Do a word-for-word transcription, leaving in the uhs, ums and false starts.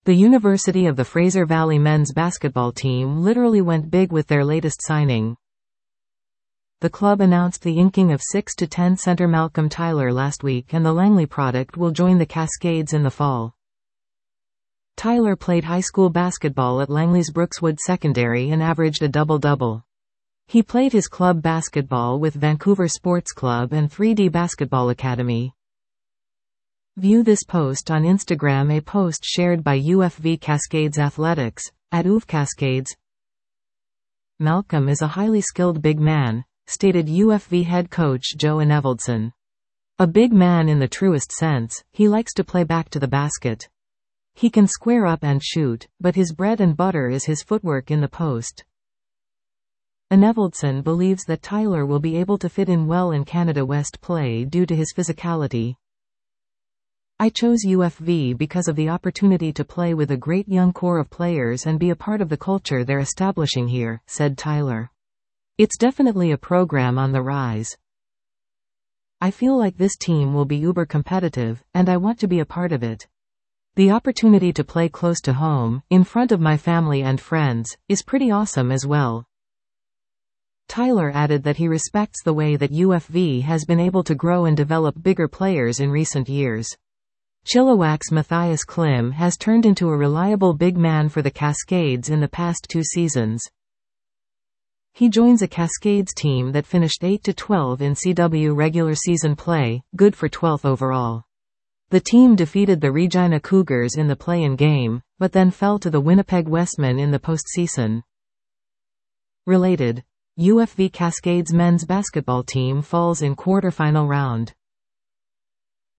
The University of the Fraser Valley men's basketball team literally went big with their latest signing. The club announced the inking of six to ten center Malcolm Tyler last week, and the Langley product will join the Cascades in the fall. Tyler played high school basketball at Langley's Brookswood Secondary and averaged a double-double. He played his club basketball with Vancouver Sports Club and three D Basketball Academy. View this post on Instagram, a post shared by U F V Cascades Athletics, at U F Cascades. Malcolm is a highly skilled big man, stated U F V head coach Joe Enevoldson. A big man in the truest sense, he likes to play back to the basket. He can square up and shoot, but his bread and butter is his footwork in the post. Enevoldson believes that Tyler will be able to fit in well in Canada West play due to his physicality. I chose U F V because of the opportunity to play with a great young core of players and be a part of the culture they're establishing here, said Tyler. It's definitely a program on the rise. I feel like this team will be uber competitive, and I want to be a part of it. The opportunity to play close to home, in front of my family and friends, is pretty awesome as well. Tyler added that he respects the way that U F V has been able to grow and develop bigger players in recent years. Chilliwack's Matthias Klim has turned into a reliable big man for the Cascades in the past two seasons. He joins a Cascades team that finished eight to twelve in C W regular season play, good for twelfth overall. The team defeated the Regina Cougars in the play-in game, but then fell to the Winnipeg Westmen in the postseason. Related, U F V Cascades men's basketball team falls in quarterfinal round.